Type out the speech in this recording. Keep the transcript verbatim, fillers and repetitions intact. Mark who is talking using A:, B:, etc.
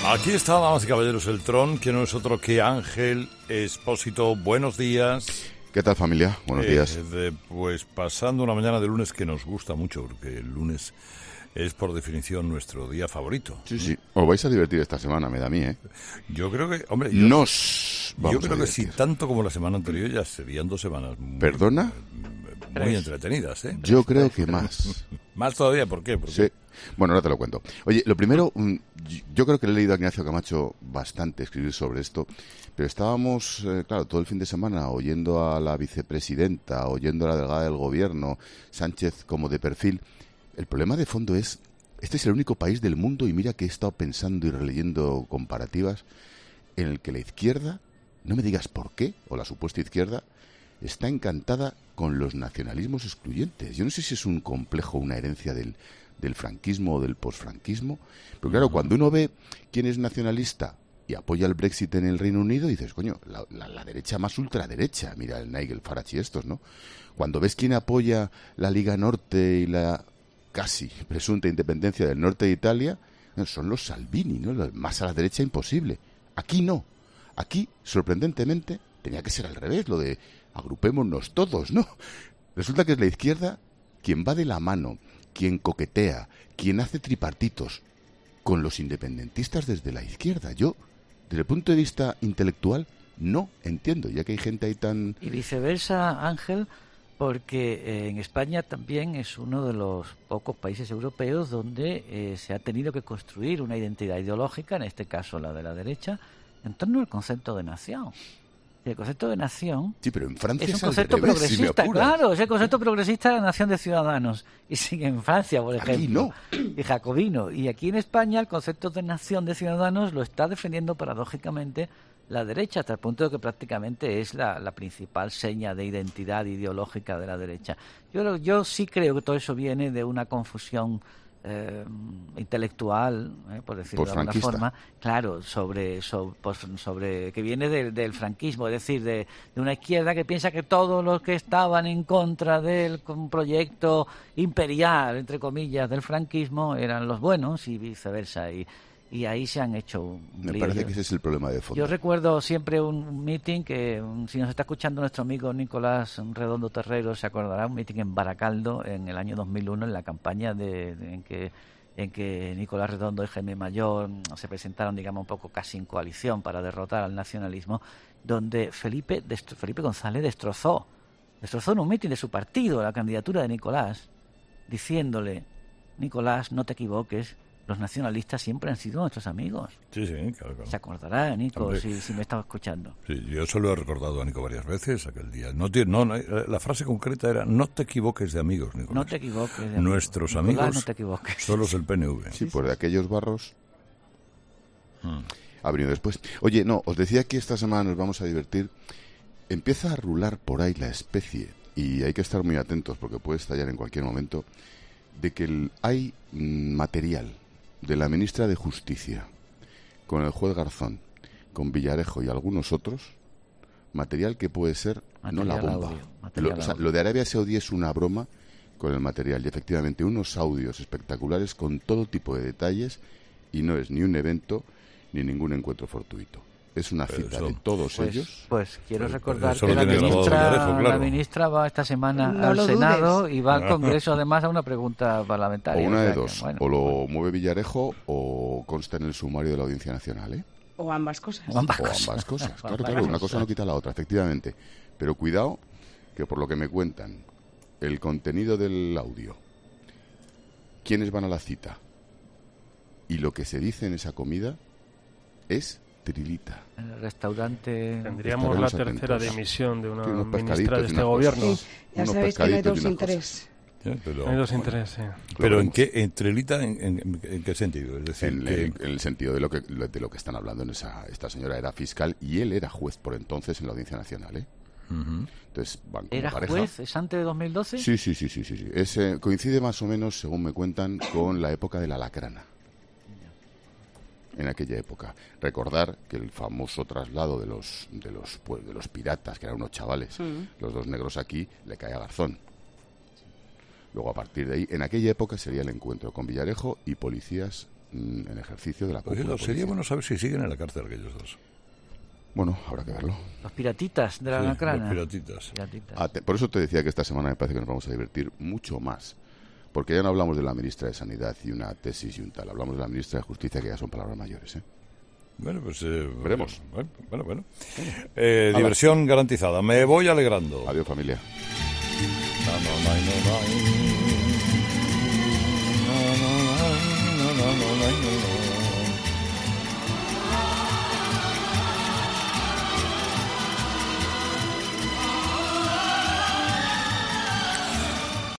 A: Aquí está, damas y caballeros, el Tron, que no es otro que Ángel Expósito. Buenos días.
B: ¿Qué tal, familia? Buenos
A: eh,
B: días.
A: De, pues pasando una mañana de lunes que nos gusta mucho, porque el lunes es por definición nuestro día favorito.
B: Sí, sí. Os vais a divertir esta semana, me da a mí, ¿eh?
A: Yo creo que, hombre... Yo,
B: Nos vamos
A: yo creo
B: a
A: que si
B: divertir.
A: tanto como la semana anterior ya serían dos semanas muy,
B: ¿Perdona?
A: muy
C: Tres.
A: entretenidas, ¿eh?
B: Yo creo que más.
A: Más todavía, ¿por qué? Porque
B: Sí. Bueno, ahora te lo cuento. Oye, lo primero, mm, yo creo que le he leído a Ignacio Camacho bastante escribir sobre esto, pero estábamos, eh, claro, todo el fin de semana oyendo a la vicepresidenta, oyendo a la delegada del gobierno, Sánchez como de perfil. El problema de fondo es, este es el único país del mundo, y mira que he estado pensando y releyendo comparativas, en el que la izquierda, no me digas por qué, o la supuesta izquierda, está encantada con los nacionalismos excluyentes. Yo no sé si es un complejo, una herencia del, del franquismo o del posfranquismo, pero claro, cuando uno ve quién es nacionalista y apoya el Brexit en el Reino Unido, dices, coño, la, la, la derecha más ultraderecha, mira el Nigel Farage y estos, ¿no? Cuando ves quién apoya la Liga Norte y la casi presunta independencia del norte de Italia, son los Salvini, ¿no? Los más a la derecha imposible. Aquí no. Aquí, sorprendentemente, tenía que ser al revés, lo de agrupémonos todos, ¿no? Resulta que es la izquierda quien va de la mano, quien coquetea, quien hace tripartitos con los independentistas desde la izquierda. Yo, desde el punto de vista intelectual, no entiendo, ya que hay gente ahí tan...
C: Y viceversa, Ángel, porque eh, en España también es uno de los pocos países europeos donde eh, se ha tenido que construir una identidad ideológica, en este caso la de la derecha, en torno al concepto de nación. Y el concepto de nación
B: Sí, pero en Francia
C: es un
B: es al
C: concepto
B: revés, si me
C: progresista,
B: apuras.
C: claro, es el concepto progresista de la nación de ciudadanos. Y sigue en Francia, por
B: Aquí
C: ejemplo,
B: no.
C: y jacobino. Y aquí en España el concepto de nación de ciudadanos lo está defendiendo paradójicamente la derecha, hasta el punto de que prácticamente es la, la principal seña de identidad ideológica de la derecha. Yo, lo- yo sí creo que todo eso viene de una confusión eh, intelectual, eh, por decirlo de alguna
B: Posfranquista.
C: forma, claro, sobre, sobre, sobre que viene del, del franquismo, es decir, de, de una izquierda que piensa que todos los que estaban en contra del con- proyecto imperial, entre comillas, del franquismo eran los buenos y viceversa. Y, y ahí se han hecho un
B: Me
C: lío.
B: parece
C: Yo-
B: que ese es el problema de fondo.
C: yo recuerdo siempre un meeting que, um, si nos está escuchando nuestro amigo Nicolás Redondo Terrero, se acordará, un meeting en Baracaldo en el año dos mil uno, en la campaña de, de- en que en que Nicolás Redondo y Jaime Mayor mm, se presentaron, digamos, un poco casi en coalición para derrotar al nacionalismo, donde Felipe, destro- Felipe González destrozó, destrozó en un meeting de su partido la candidatura de Nicolás, diciéndole: Nicolás, no te equivoques, los nacionalistas siempre han sido nuestros amigos.
A: Sí, sí, claro, claro.
C: Se acordará, Nico,
A: Hombre.
C: si, si me estaba escuchando.
A: Sí, yo se lo he recordado a Nico varias veces aquel día. No, tiene- no, no, eh, la frase concreta era: no te equivoques de amigos, Nicolás.
C: No te equivoques. de amigo.
A: Nuestros
C: Nicolás,
A: amigos
C: no te equivoques.
A: son los del P N V.
B: Sí, pues de aquellos barros
A: Mm.
B: ha venido después. Oye, no, os decía que esta semana nos vamos a divertir. Empieza a rular por ahí la especie, y hay que estar muy atentos porque puede estallar en cualquier momento, de que el- hay mm, material de la ministra de Justicia con el juez Garzón, con Villarejo y algunos otros, material que puede ser no la
C: Material
B: bomba.
C: audio, material
B: Lo, o sea,
C: audio.
B: lo de Arabia Saudí es una broma con el material, y efectivamente unos audios espectaculares con todo tipo de detalles, y no es ni un evento ni ningún encuentro fortuito. Es una
A: Pero
B: cita
A: eso-
B: de todos
C: Pues,
B: ellos.
C: pues quiero
A: Pues,
C: recordar
A: eso
C: que
A: lo
C: la
A: tiene grabado
C: ministra,
A: Villarejo, claro.
C: la ministra va esta semana
D: No
C: al
D: lo
C: Senado
D: dudes.
C: y va al
A: Ah.
C: Congreso además a una pregunta
B: O
C: parlamentaria.
B: una
C: o
B: de
C: sea que,
B: dos,
C: bueno,
B: o lo mueve Villarejo o consta en el sumario de la Audiencia Nacional, ¿eh?
D: O ambas cosas.
C: o ambas
B: O
C: cosas.
B: ambas cosas,
C: O
B: claro,
C: ambas
B: claro, una
C: cosas.
B: cosa no quita la otra, efectivamente. Pero cuidado, que por lo que me cuentan, el contenido del audio, quiénes van a la cita y lo que se dice en esa comida es trilita.
C: En el restaurante.
E: Tendríamos la
B: Estaremos
E: tercera
B: atentos.
E: dimisión de una
B: Tiene unos
E: ministra
B: pescaditos
E: de
B: y
E: este
B: unas
E: gobierno.
B: cosas.
D: Sí, ya
B: Unos
D: sabéis que no hay
B: pescaditos
D: dos
B: y
D: sin
B: unas
D: tres.
A: ¿Eh? Pero,
E: Hay dos intereses. sí.
A: pero ¿en qué? ¿Entre Lita? ¿En, en, en qué sentido? Es decir,
B: En,
A: que-
B: en- en el sentido de lo que de lo que están hablando en esa esta señora era fiscal y él era juez por entonces en la Audiencia Nacional, ¿eh?
A: Ujú.
B: Entonces van como
C: ¿Era
B: pareja.
C: juez? ¿Es antes de dos mil doce?
B: Sí, sí, sí, sí, sí, sí. Ese coincide más o menos, según me cuentan, con la época de la lacrana. En aquella época. Recordar que el famoso traslado de los de los pues, de los piratas, que eran unos chavales,
D: Mm.
B: los dos negros aquí, le cae a Garzón. Luego, a partir de ahí, en aquella época sería el encuentro con Villarejo y policías mm, en ejercicio de la
A: Oye,
B: cúpula
A: sería
B: policial.
A: bueno saber si siguen en la cárcel aquellos dos.
B: Bueno, habrá que verlo.
C: Los piratitas de la
A: Sí,
C: Lacrana.
A: los piratitas.
C: Piratitas.
B: Ah, te- por eso te decía que esta semana me parece que nos vamos a divertir mucho más. Porque ya no hablamos de la ministra de Sanidad y una tesis y un tal. Hablamos de la ministra de Justicia, que ya son palabras mayores, ¿eh?
A: Bueno, pues... Eh,
B: Veremos.
A: Bueno, bueno. bueno. Eh,
B: Hala.
A: diversión garantizada. Me voy alegrando.
B: Adiós, familia.
A: Na, na, na, na, na, na, na, na, na, na, na, na, na, na.